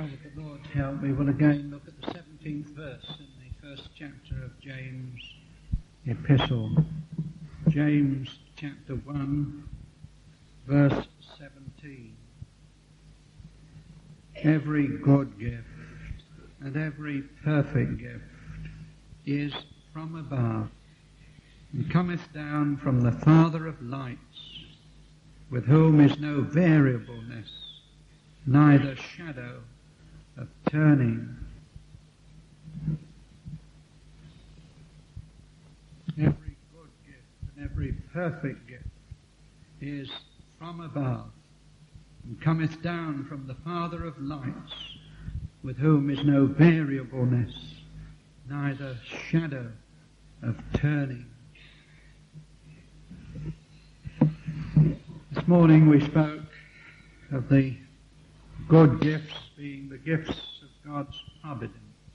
with the Lord's help, we will again look at the 17th verse in the first chapter of James' epistle. James chapter 1, verse 17. Every good gift and every perfect gift is from above, and cometh down from the Father of lights, with whom is no variableness, neither shadow of turning. Every good gift and every perfect gift is from above, and cometh down from the Father of lights, with whom is no variableness, neither shadow of turning. This morning we spoke of the good gifts being the gifts of God's providence.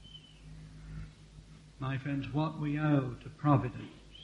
My friends, what we owe to providence.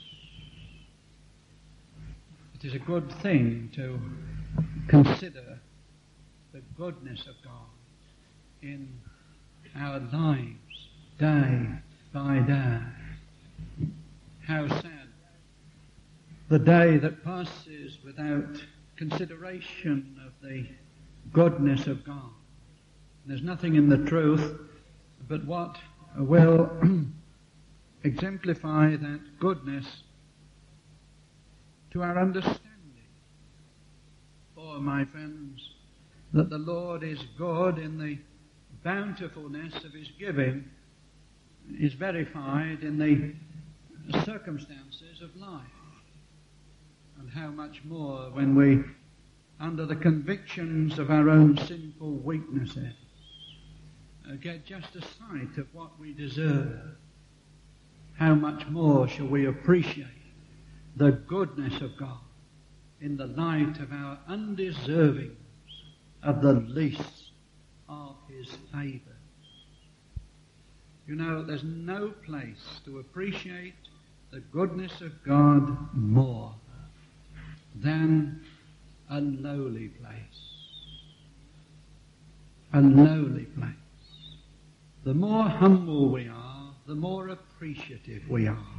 It is a good thing to consider the goodness of God in our lives, day by day. How sad the day that passes without consideration of the goodness of God. There's nothing in the truth but what will exemplify that goodness to our understanding. For, my friends, that the Lord is good in the bountifulness of his giving is verified in the circumstances of life. And how much more when we, under the convictions of our own sinful weaknesses, get just a sight of what we deserve. How much more shall we appreciate the goodness of God in the light of our undeservings of the least of his favours. You know, there's no place to appreciate the goodness of God more than a lowly place. A lowly place. The more humble we are, the more appreciative we are.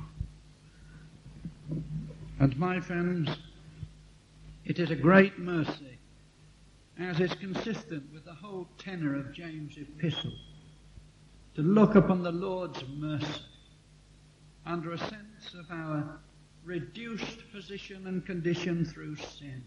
And my friends, it is a great mercy, as is consistent with the whole tenor of James' epistle, to look upon the Lord's mercy under a sense of our reduced position and condition through sin.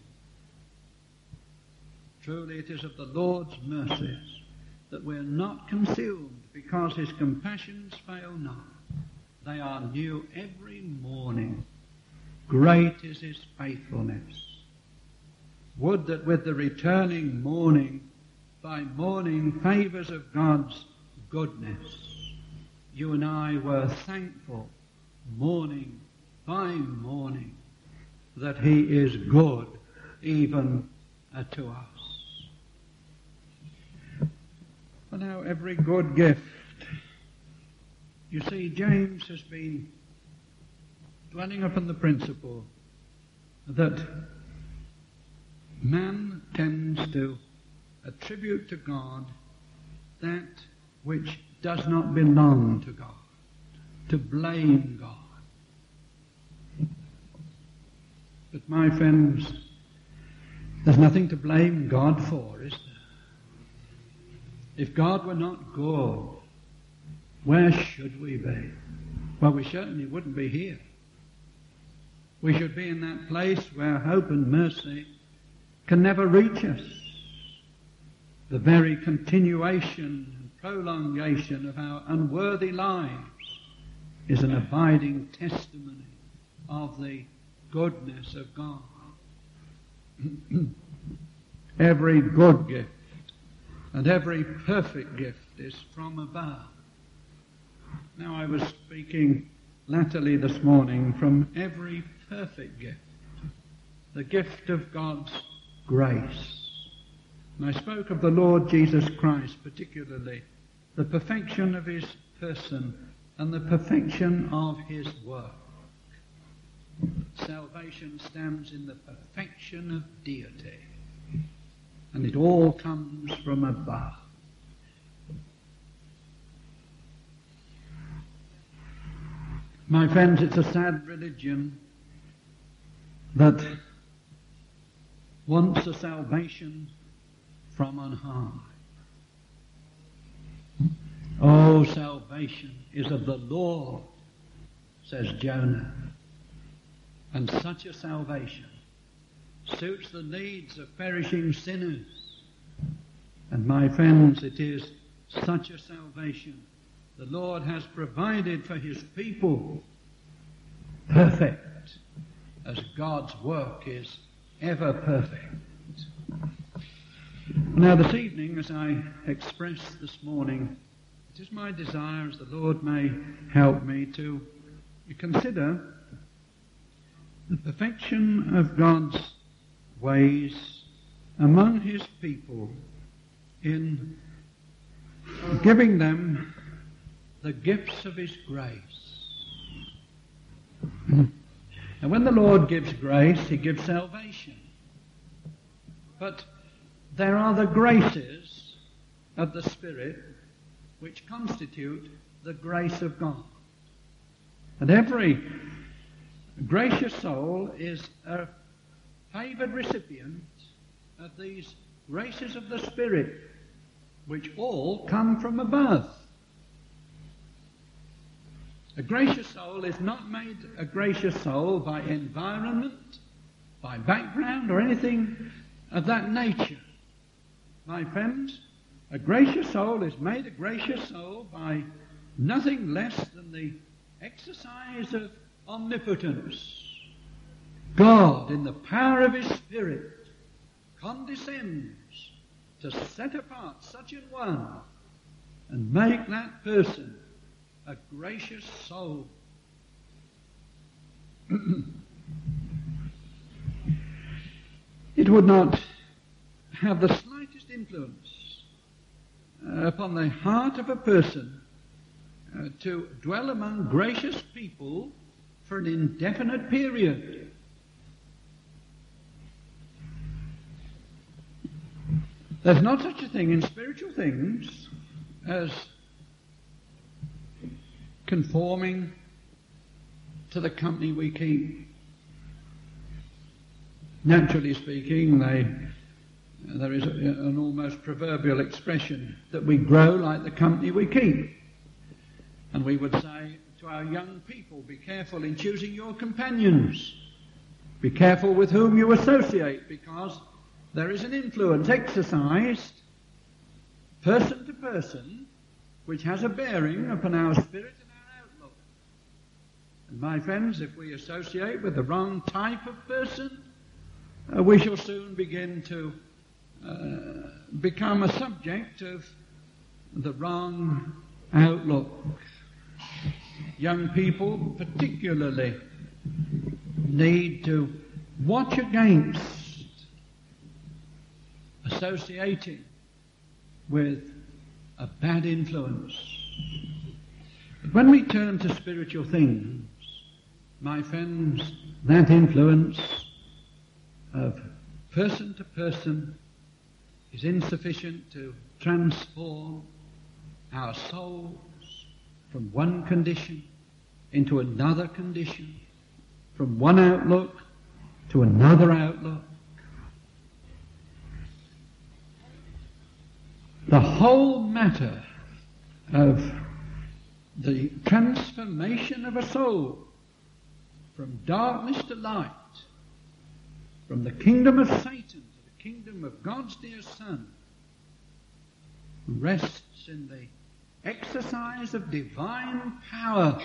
Truly it is of the Lord's mercies that we're not consumed, because his compassions fail not. They are new every morning. Great is his faithfulness. Would that with the returning morning, by morning favours of God's goodness, you and I were thankful morning by morning that he is good even to us. But now every good gift, you see, James has been dwelling upon the principle that man tends to attribute to God that which does not belong to God, to blame God. But my friends, there's nothing to blame God for, is there? If God were not good, where should we be? Well, we certainly wouldn't be here. We should be in that place where hope and mercy can never reach us. The very continuation and prolongation of our unworthy lives is an abiding testimony of the goodness of God. Every good gift and every perfect gift is from above. Now, I was speaking latterly this morning from every perfect gift, the gift of God's grace. And I spoke of the Lord Jesus Christ, particularly the perfection of his person and the perfection of his work. Salvation stands in the perfection of deity, and it all comes from above. My friends, it's a sad religion that wants a salvation from on high. Oh, salvation is of the Lord, says Jonah. And such a salvation suits the needs of perishing sinners. And my friends, it is such a salvation the Lord has provided for his people, perfect, as God's work is ever perfect. Now this evening, as I expressed this morning, it is my desire, as the Lord may help me, to consider the perfection of God's ways among his people in giving them the gifts of his grace. And when the Lord gives grace, he gives salvation. But there are the graces of the Spirit which constitute the grace of God. And every gracious soul is a favoured recipient of these graces of the Spirit, which all come from above. A gracious soul is not made a gracious soul by environment, by background, or anything of that nature. My friends, a gracious soul is made a gracious soul by nothing less than the exercise of omnipotence. God, in the power of his Spirit, condescends to set apart such an one and make that person a gracious soul. It would not have the slightest influence upon the heart of a person to dwell among gracious people for an indefinite period. There's not such a thing in spiritual things as conforming to the company we keep. Naturally speaking, there is an almost proverbial expression that we grow like the company we keep. And we would say to our young people, be careful in choosing your companions. Be careful with whom you associate, because there is an influence exercised person to person which has a bearing upon our spirit and our outlook. And my friends, if we associate with the wrong type of person, we shall soon begin to become a subject of the wrong outlook. Young people particularly need to watch against associating with a bad influence. But when we turn to spiritual things, my friends, that influence of person to person is insufficient to transform our souls from one condition into another condition, from one outlook to another outlook. The whole matter of the transformation of a soul from darkness to light, from the kingdom of Satan to the kingdom of God's dear Son, rests in the exercise of divine power,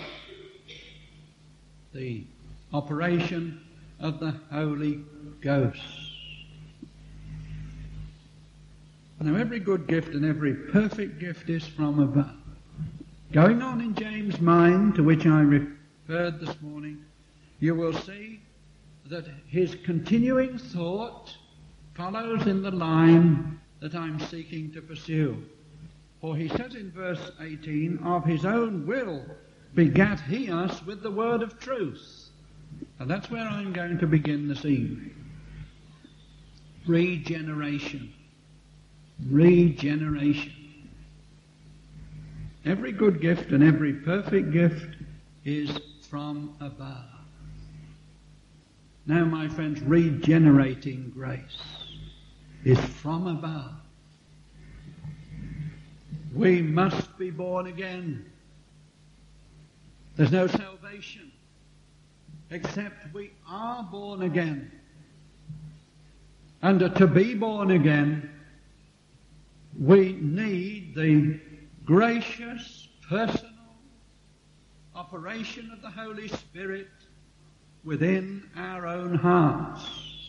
the operation of the Holy Ghost. Now, every good gift and every perfect gift is from above. Going on in James' mind, to which I referred this morning, you will see that his continuing thought follows in the line that I'm seeking to pursue. For he says in verse 18, of his own will begat he us with the word of truth. And that's where I'm going to begin this evening. Regeneration. Regeneration. Every good gift and every perfect gift is from above. Now, my friends, regenerating grace is from above. We must be born again. There's no salvation except we are born again. And to be born again, we need the gracious, personal operation of the Holy Spirit within our own hearts.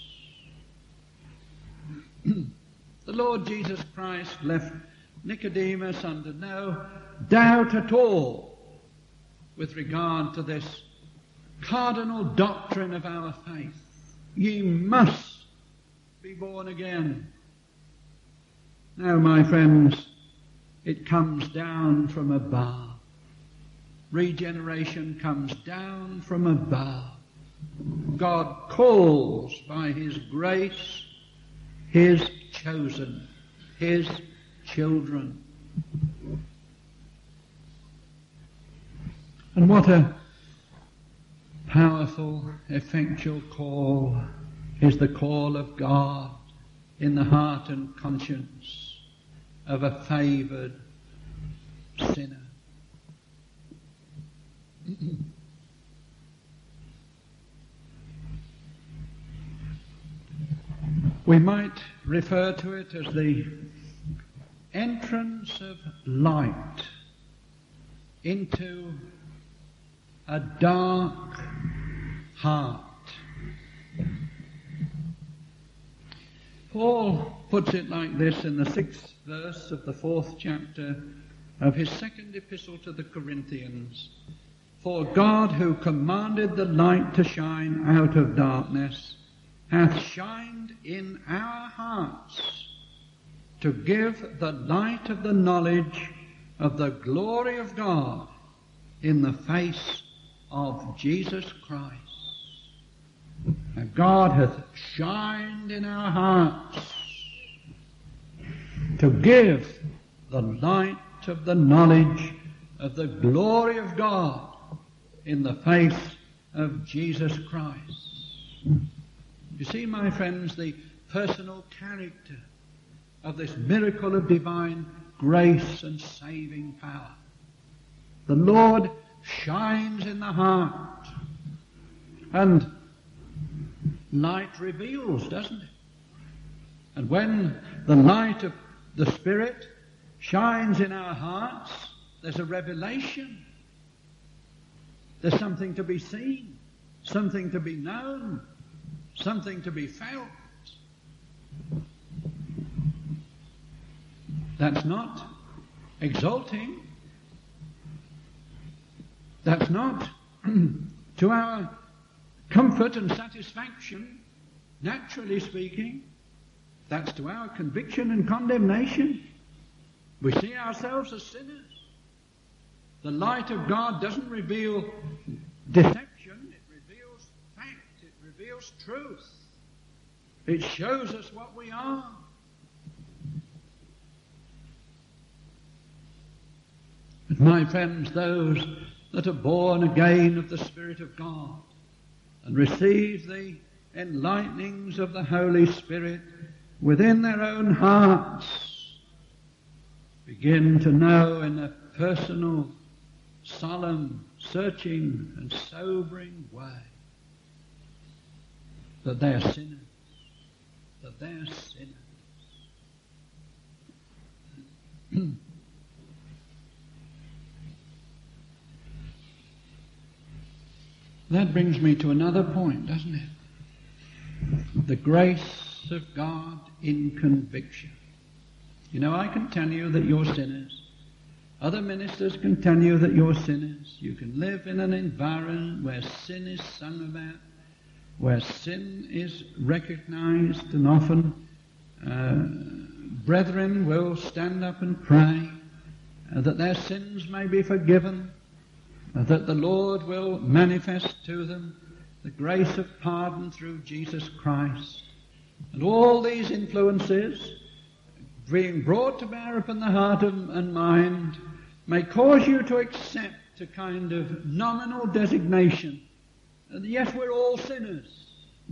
The Lord Jesus Christ left Nicodemus under no doubt at all with regard to this cardinal doctrine of our faith. Ye must be born again. Now, my friends, it comes down from above. Regeneration comes down from above. God calls by His grace His chosen, His children. And what a powerful, effectual call is the call of God in the heart and conscience of a favoured sinner. We might refer to it as the entrance of light into a dark heart. Paul puts it like this in the 6th verse of the 4th chapter of his second epistle to the Corinthians. For God, who commanded the light to shine out of darkness, hath shined in our hearts to give the light of the knowledge of the glory of God in the face of Jesus Christ. And God hath shined in our hearts to give the light of the knowledge of the glory of God in the face of Jesus Christ. You see, my friends, the personal character of this miracle of divine grace and saving power. The Lord shines in the heart, and light reveals, doesn't it? And when the light of the Spirit shines in our hearts, there's a revelation. There's something to be seen, something to be known, something to be felt. That's not exalting. That's not to our comfort and satisfaction, naturally speaking. That's to our conviction and condemnation. We see ourselves as sinners. The light of God doesn't reveal deception, it reveals fact, it reveals truth. It shows us what we are. But my friends, those that are born again of the Spirit of God and receive the enlightenings of the Holy Spirit within their own hearts begin to know in a personal, solemn, searching and sobering way that they are sinners, that they are sinners. That brings me to another point, doesn't it? The grace of God in conviction. You know, I can tell you that you're sinners. Other ministers can tell you that you're sinners. You can live in an environment where sin is sung about, where sin is recognized, and often brethren will stand up and pray that their sins may be forgiven, that the Lord will manifest to them the grace of pardon through Jesus Christ. And all these influences being brought to bear upon the heart and mind may cause you to accept a kind of nominal designation. And yes, we're all sinners.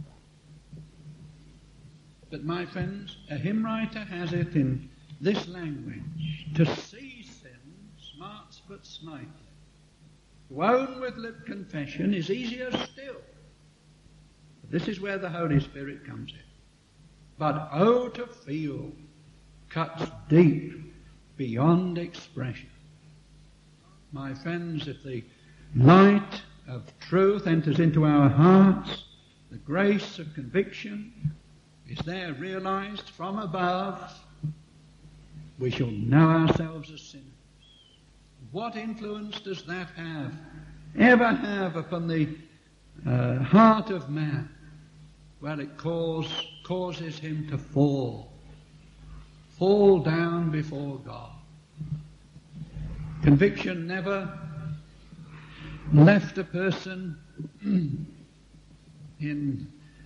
But my friends, a hymn writer has it in this language: to see sin smarts but smitely. To own with lip confession is easier still. But this is where the Holy Spirit comes in. But oh, to feel cuts deep beyond expression. My friends, if the light of truth enters into our hearts, the grace of conviction is there realized from above, we shall know ourselves as sinners. What influence does that ever have upon the heart of man? Well, it causes him to fall down before God. Conviction never left a person in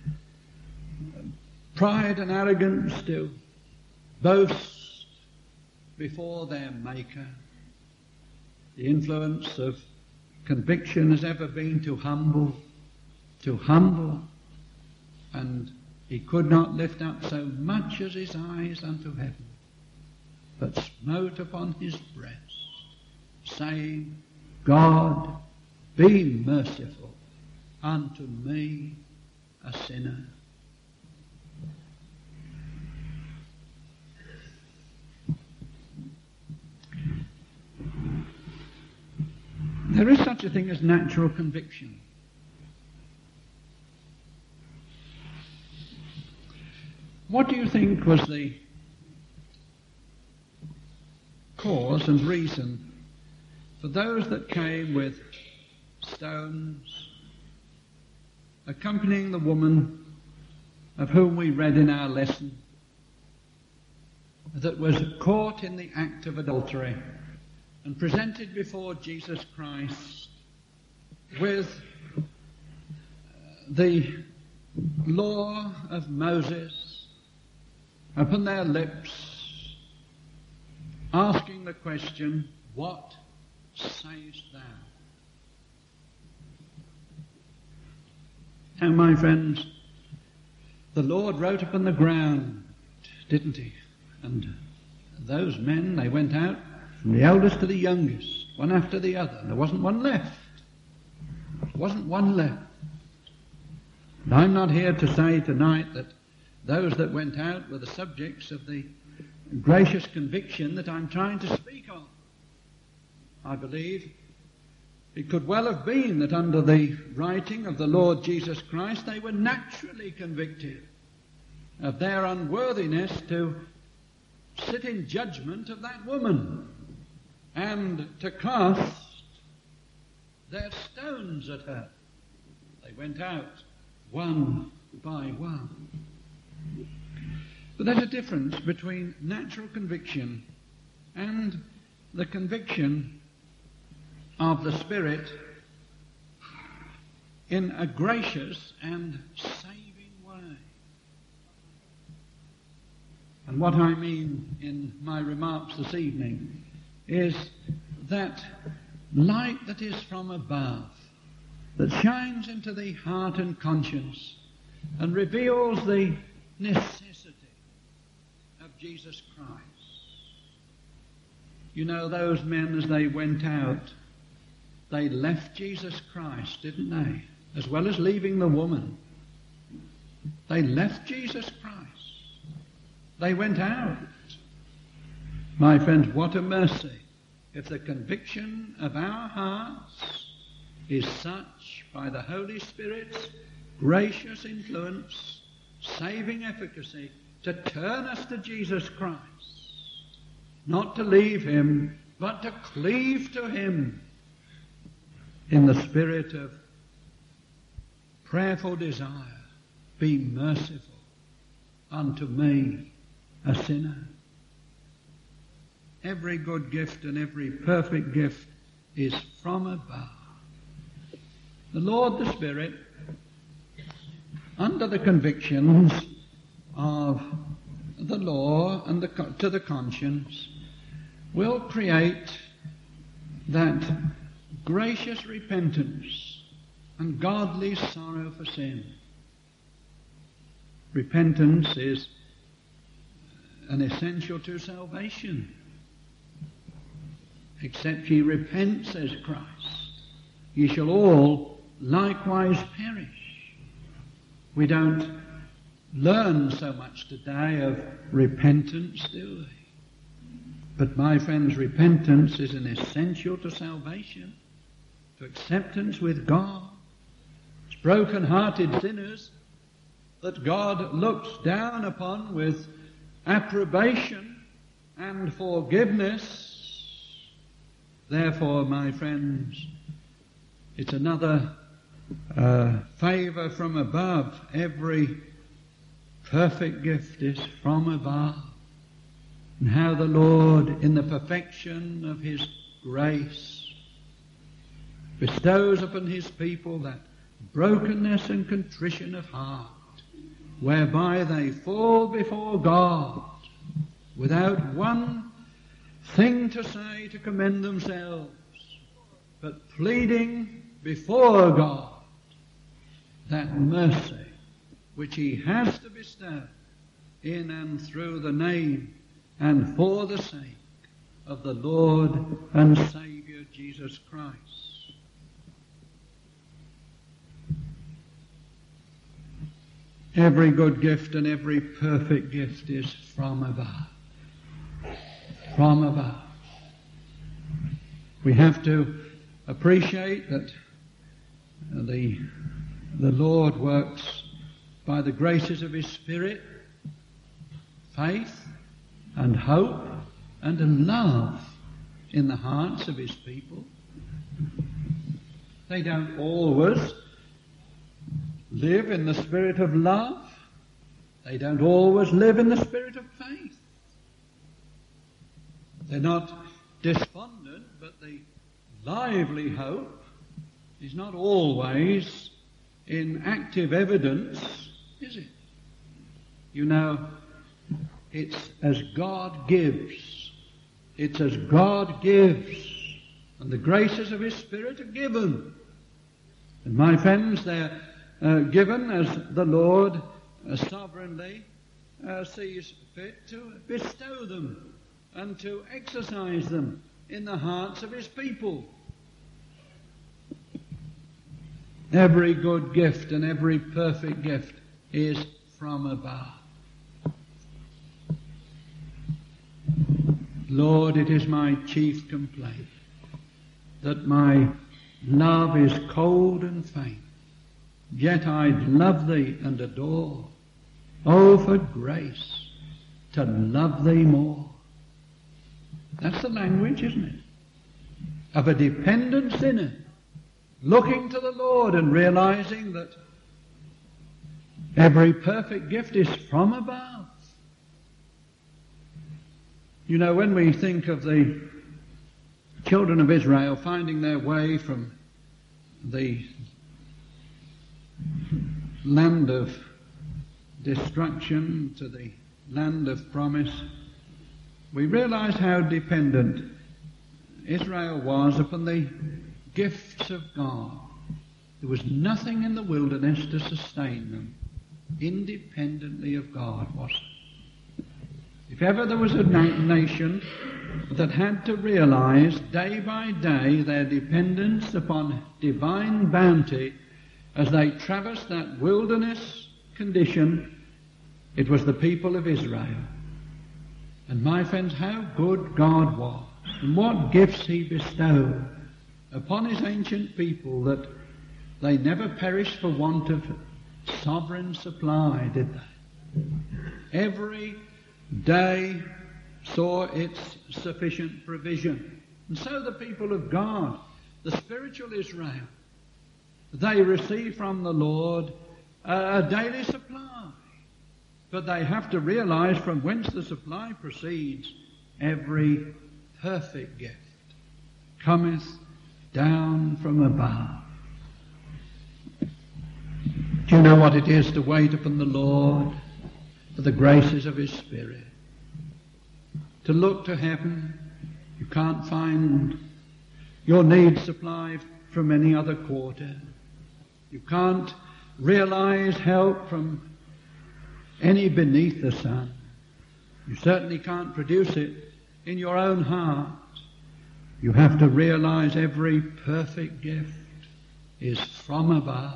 pride and arrogance to boast before their Maker. The influence of conviction has ever been to humble, and he could not lift up so much as his eyes unto heaven, but smote upon his breast, saying, God, be merciful unto me, a sinner. There is such a thing as natural conviction. What do you think was the cause and reason for those that came with stones, accompanying the woman of whom we read in our lesson, that was caught in the act of adultery and presented before Jesus Christ with the law of Moses upon their lips, asking the question, what sayest thou? Now, my friends, the Lord wrote upon the ground, didn't he? And those men, they went out from the eldest to the youngest, one after the other. There wasn't one left. There wasn't one left. And I'm not here to say tonight that those that went out were the subjects of the gracious conviction that I'm trying to speak of. I believe it could well have been that under the writing of the Lord Jesus Christ they were naturally convicted of their unworthiness to sit in judgment of that woman and to cast their stones at her. They went out one by one. But there's a difference between natural conviction and the conviction of the Spirit in a gracious and saving way. And what I mean in my remarks this evening is that light that is from above, that shines into the heart and conscience and reveals the necessity of Jesus Christ. You know, those men, as they went out, they left Jesus Christ, didn't they? As well as leaving the woman. They left Jesus Christ. They went out. My friends, what a mercy if the conviction of our hearts is such by the Holy Spirit's gracious influence, saving efficacy, to turn us to Jesus Christ. Not to leave him, but to cleave to him in the spirit of prayerful desire. Be merciful unto me, a sinner. Every good gift and every perfect gift is from above. The Lord, the Spirit, under the convictions of the law and to the conscience, will create that gracious repentance and godly sorrow for sin. Repentance is an essential to salvation. Except ye repent, says Christ, ye shall all likewise perish. We don't learn so much today of repentance, do we? But my friends, repentance is an essential to salvation, to acceptance with God. It's broken-hearted sinners that God looks down upon with approbation and forgiveness. Therefore, my friends, it's another favour from above. Every perfect gift is from above. And how the Lord, in the perfection of His grace, bestows upon His people that brokenness and contrition of heart, whereby they fall before God without one thing to say to commend themselves, but pleading before God that mercy which He has to bestow in and through the name and for the sake of the Lord and Saviour Jesus Christ. Every good gift and every perfect gift is from above. From above. We have to appreciate that the Lord works by the graces of His Spirit, faith and hope and love in the hearts of His people. They don't always live in the spirit of love. They don't always live in the spirit of faith. They're not despondent, but the lively hope is not always in active evidence, is it? You know, it's as God gives. It's as God gives. And the graces of His Spirit are given. And my friends, they're given as the Lord sovereignly sees fit to bestow them and to exercise them in the hearts of His people. Every good gift and every perfect gift is from above. Lord, it is my chief complaint that my love is cold and faint, yet I'd love Thee and adore. Oh, for grace to love Thee more. That's the language, isn't it? Of a dependent sinner looking to the Lord and realizing that every perfect gift is from above. You know, when we think of the children of Israel finding their way from the land of destruction to the land of promise, we realize how dependent Israel was upon the gifts of God. There was nothing in the wilderness to sustain them independently of God, was there? If ever there was a nation that had to realize day by day their dependence upon divine bounty as they traversed that wilderness condition, it was the people of Israel. And my friends, how good God was, and what gifts He bestowed upon His ancient people, that they never perished for want of sovereign supply, did they? Every day saw its sufficient provision. And so the people of God, the spiritual Israel, they receive from the Lord a daily supply. But they have to realize from whence the supply proceeds. Every perfect gift cometh down from above. Do you know what it is to wait upon the Lord for the graces of His Spirit? To look to heaven, you can't find your needs supplied from any other quarter. You can't realize help from any beneath the sun. You certainly can't produce it in your own heart. You have to realize every perfect gift is from above.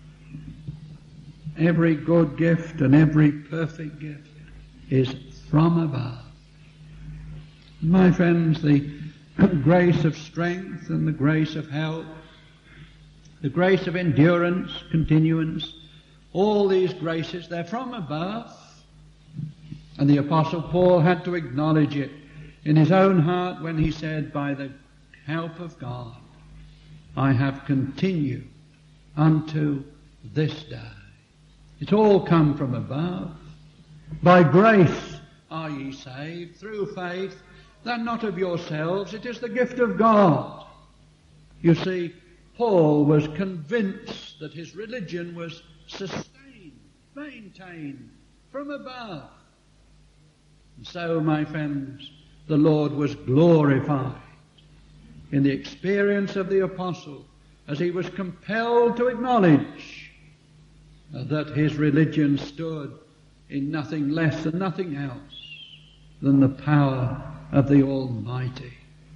Every good gift and every perfect gift is from above. My friends, the grace of strength and the grace of help, the grace of endurance, continuance, all these graces, they're from above. And the Apostle Paul had to acknowledge it in his own heart when he said, by the help of God, I have continued unto this day. It's all come from above. By grace are ye saved, through faith, that not of yourselves, it is the gift of God. You see, Paul was convinced that his religion was sustained, maintained from above. And so, my friends, the Lord was glorified in the experience of the apostle as he was compelled to acknowledge that his religion stood in nothing less and nothing else than the power of the Almighty.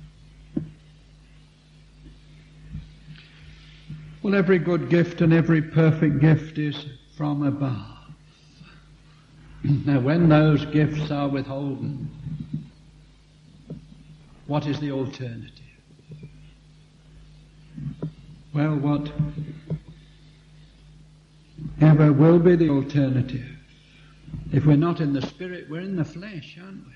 Well, every good gift and every perfect gift is from above. Now, when those gifts are withholden, what is the alternative? Well, what ever will be the alternative? If we're not in the Spirit, we're in the flesh, aren't we?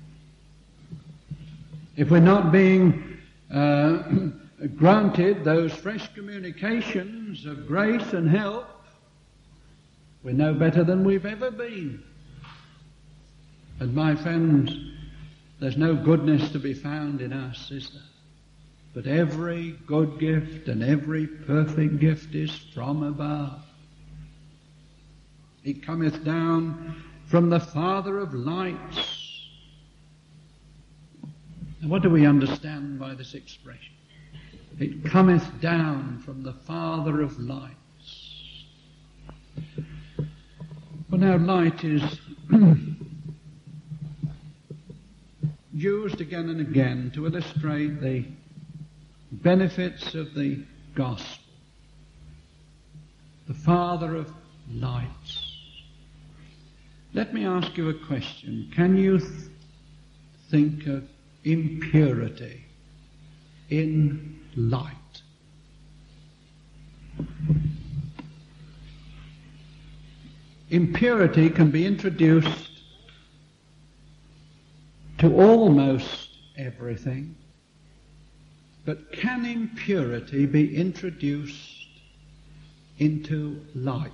If we're not being granted those fresh communications of grace and help, we're no better than we've ever been. And my friends, there's no goodness to be found in us, is there? But every good gift and every perfect gift is from above. It cometh down from the Father of lights. And what do we understand by this expression? It cometh down from the Father of lights. Well, now light is used again and again to illustrate the benefits of the gospel. The Father of lights. Let me ask you a question. Can you think of impurity in light? Impurity can be introduced to almost everything, but can impurity be introduced into light?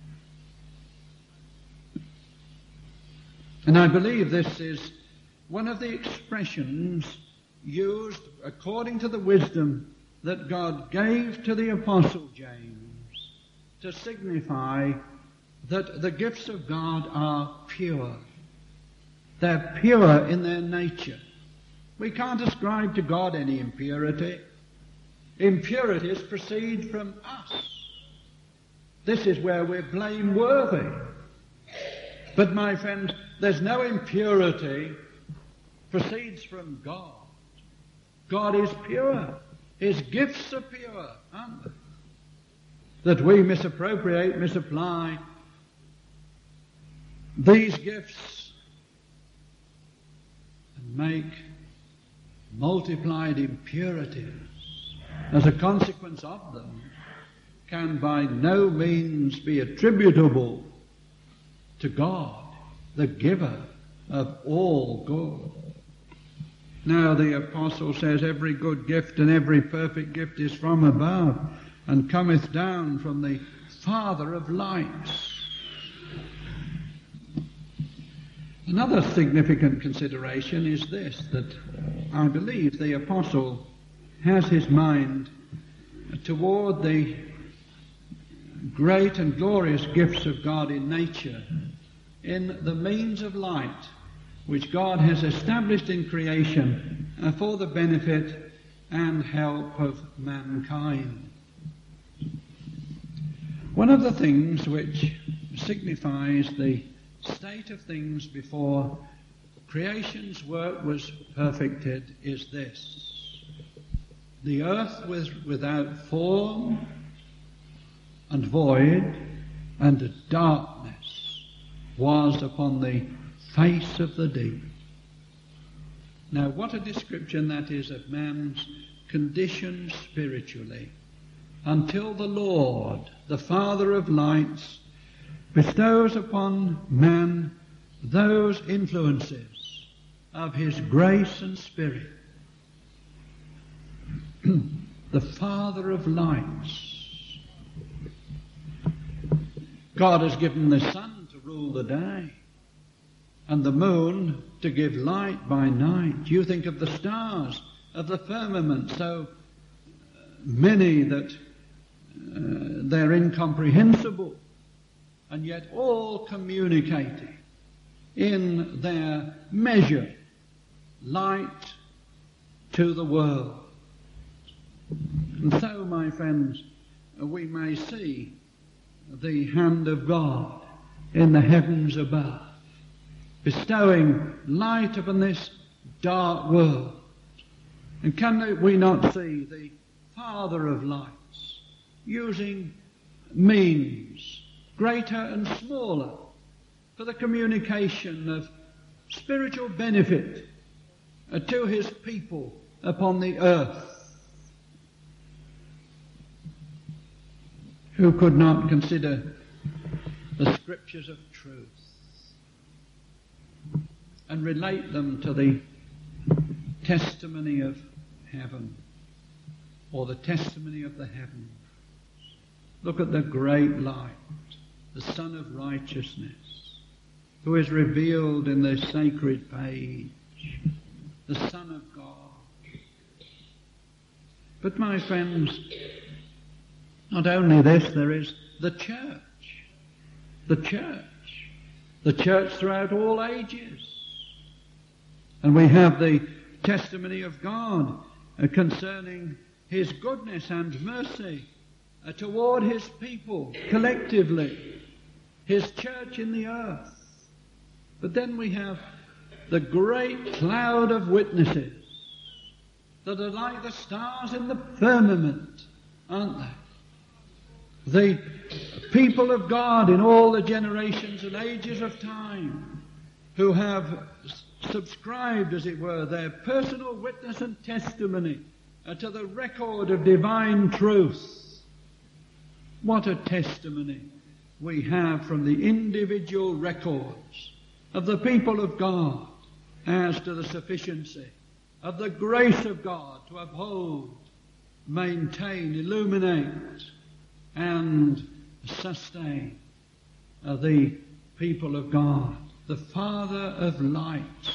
And I believe this is one of the expressions used according to the wisdom that God gave to the Apostle James to signify that the gifts of God are pure. They're pure in their nature. We can't ascribe to God any impurity. Impurities proceed from us. This is where we're blameworthy. But my friends, there's no impurity proceeds from God. God is pure. His gifts are pure, aren't they? That we misappropriate, misapply these gifts and make multiplied impurities as a consequence of them can by no means be attributable to God, the giver of all good. Now the apostle says every good gift and every perfect gift is from above and cometh down from the Father of lights. Another significant consideration is this, that I believe the apostle has his mind toward the great and glorious gifts of God in nature, in the means of light which God has established in creation for the benefit and help of mankind. One of the things which signifies the state of things before creation's work was perfected is this: the earth was without form and void, and darkness was upon the face of the deep. Now, what a description that is of man's condition spiritually, until the Lord, the Father of lights, bestows upon man those influences of his grace and spirit. The Father of lights. God has given the sun to rule the day, and the moon to give light by night. You think of the stars of the firmament, so many that they're incomprehensible, and yet all communicating in their measure light to the world. And so, my friends, we may see the hand of God in the heavens above, bestowing light upon this dark world. And can we not see the Father of lights using means, greater and smaller, for the communication of spiritual benefit to his people upon the earth, who could not consider the scriptures of truth and relate them to the testimony of heaven, or the testimony of the heavens. Look at the great light, the Son of Righteousness, who is revealed in the sacred page, the Son of God. But my friends, not only this, there is the church. The church throughout all ages. And we have the testimony of God concerning his goodness and mercy toward his people collectively, his church in the earth. But then we have the great cloud of witnesses that are like the stars in the firmament, aren't they? The people of God in all the generations and ages of time, who have subscribed, as it were, their personal witness and testimony to the record of divine truth. What a testimony we have from the individual records of the people of God as to the sufficiency of the grace of God to uphold, maintain, illuminate, and sustain the people of God, the Father of lights.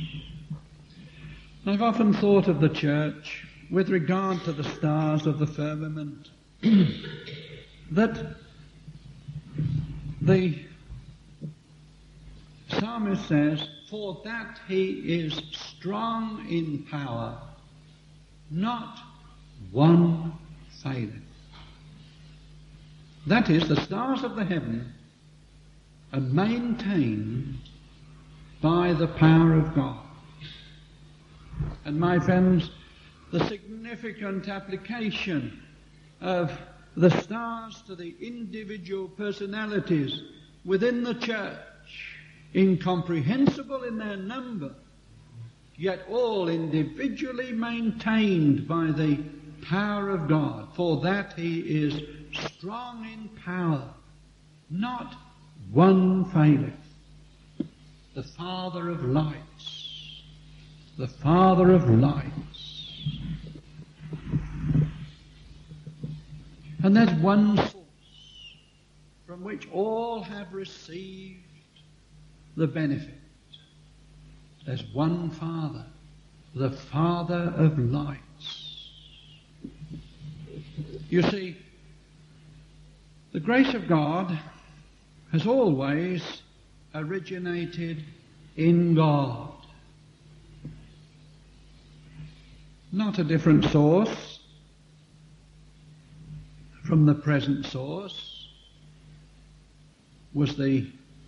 I've often thought of the church with regard to the stars of the firmament, that the psalmist says, "For that he is strong in power, not one faileth." That is, the stars of the heaven are maintained by the power of God. And my friends, the significant application of the stars to the individual personalities within the church, incomprehensible in their number, yet all individually maintained by the power of God. For that he is strong in power, not one faileth. The Father of lights, the Father of lights. And there's one source from which all have received the benefit. There's one Father, the Father of lights. You see, the grace of God has always originated in God. not a different source from the present source, was the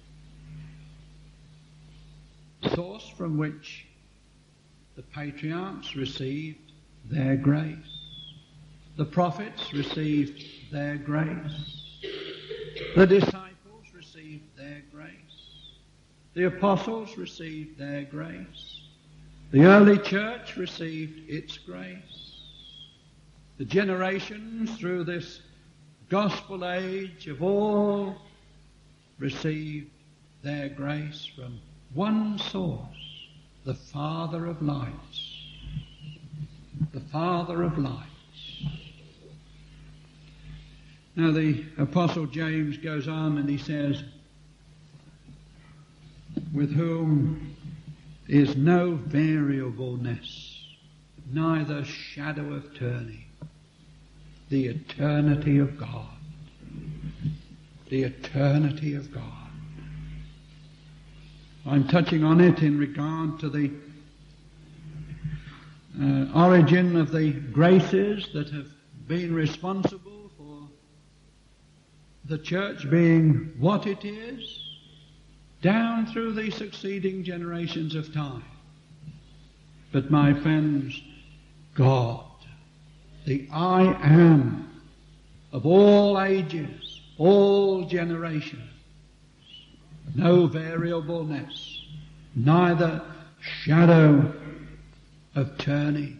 source from which the patriarchs received their grace. The prophets received their grace. The disciples received their grace. The apostles received their grace. The early church received its grace. The generations through this gospel age have all received their grace from one source, the Father of lights. The Father of lights. Now the Apostle James goes on and he says, with whom is no variableness, neither shadow of turning. The eternity of God. The eternity of God. I'm touching on it in regard to the origin of the graces that have been responsible for the church being what it is, down through the succeeding generations of time. But my friends, God, the I Am of all ages, all generations, no variableness, neither shadow of turning.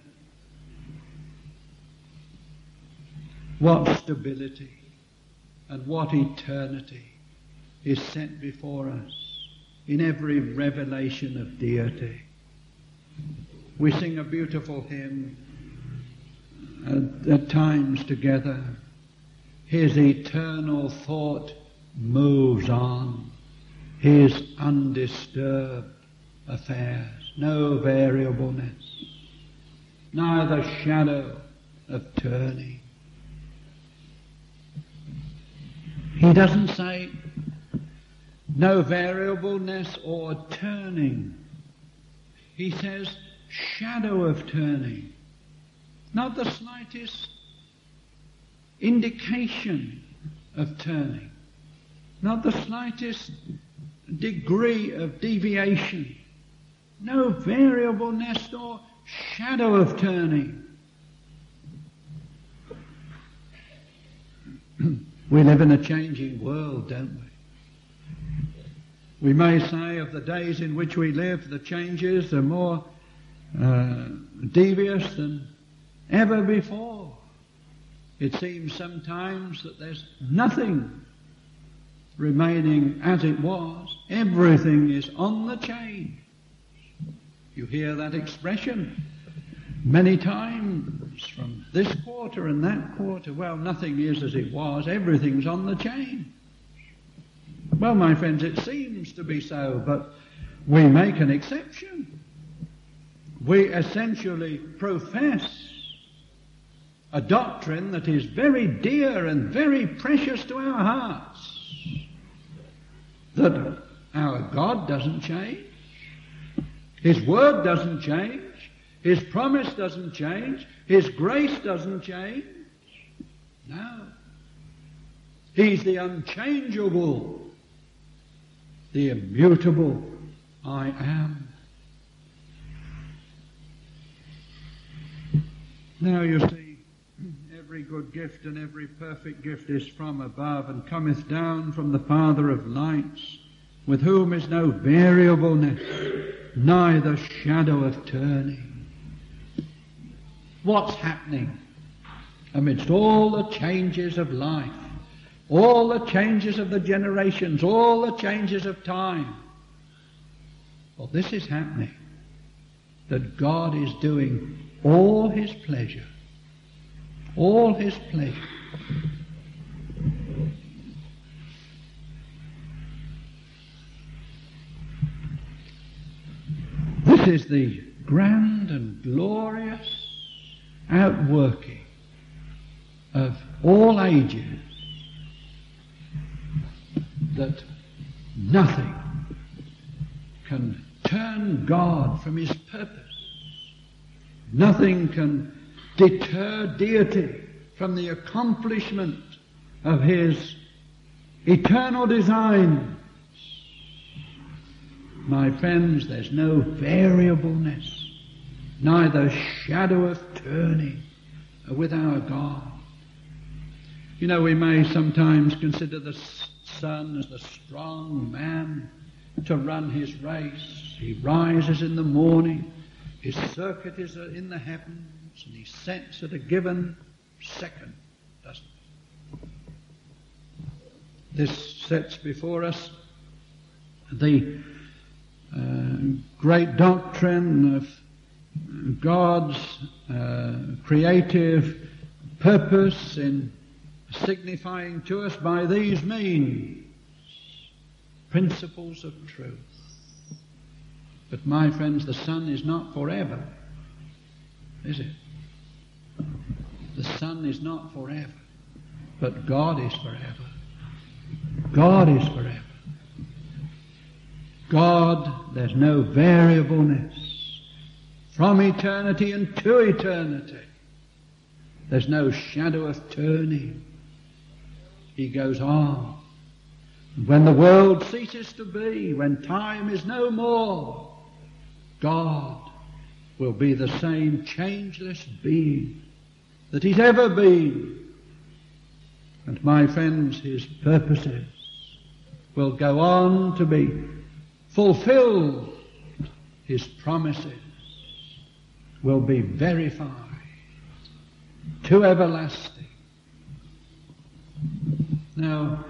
What stability and what eternity is set before us in every revelation of deity. We sing a beautiful hymn at times together. His eternal thought moves on, his undisturbed affairs, no variableness, neither shadow of turning. He doesn't say no variableness or turning. He says shadow of turning. Not the slightest indication of turning. Not the slightest degree of deviation. No variableness or shadow of turning. We live in a changing world, don't we? We may say of the days in which we live, the changes are more devious than ever before. It seems sometimes that there's nothing remaining as it was. Everything is on the change. You hear that expression many times from this quarter and that quarter. Well, nothing is as it was. Everything's on the change. Well, my friends, it seems to be so, but we make an exception. We essentially profess a doctrine that is very dear and very precious to our hearts, that our God doesn't change, His Word doesn't change, His promise doesn't change, His grace doesn't change. No. He's the unchangeable, the immutable I Am. Now you see, every good gift and every perfect gift is from above and cometh down from the Father of lights, with whom is no variableness, neither shadow of turning. What's happening amidst all the changes of life, all the changes of the generations, all the changes of time? Well, this is happening, that God is doing all His pleasure. All His pleasure. This is the grand and glorious outworking of all ages, that nothing can turn God from His purpose. Nothing can deter deity from the accomplishment of his eternal design. My friends, there's no variableness, neither shadow of turning with our God. You know, we may sometimes consider the sun as the strong man to run his race. He rises in the morning, his circuit is in the heavens, and he sets at a given second, doesn't it? This sets before us the great doctrine of God's creative purpose in signifying to us by these means principles of truth. But my friends, the sun is not forever, is it? The sun is not forever, but God is forever. God is forever. God, there's no variableness. From eternity and to eternity, there's no shadow of turning. He goes on. When the world ceases to be, when time is no more, God will be the same changeless being that he's ever been. And my friends, his purposes will go on to be fulfilled. His promises will be verified to everlasting. Now,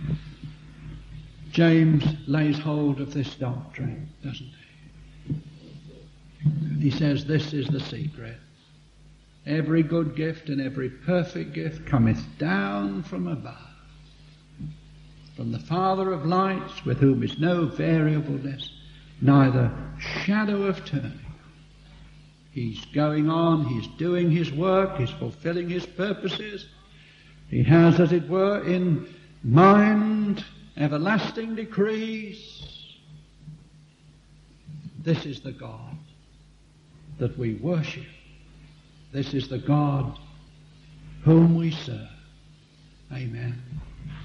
James lays hold of this doctrine, doesn't he? He says, this is the secret. Every good gift and every perfect gift cometh down from above, from the Father of lights, with whom is no variableness, neither shadow of turning. He's going on, he's doing his work, he's fulfilling his purposes. He has, as it were, in mind everlasting decrees. This is the God that we worship. This is the God whom we serve. Amen.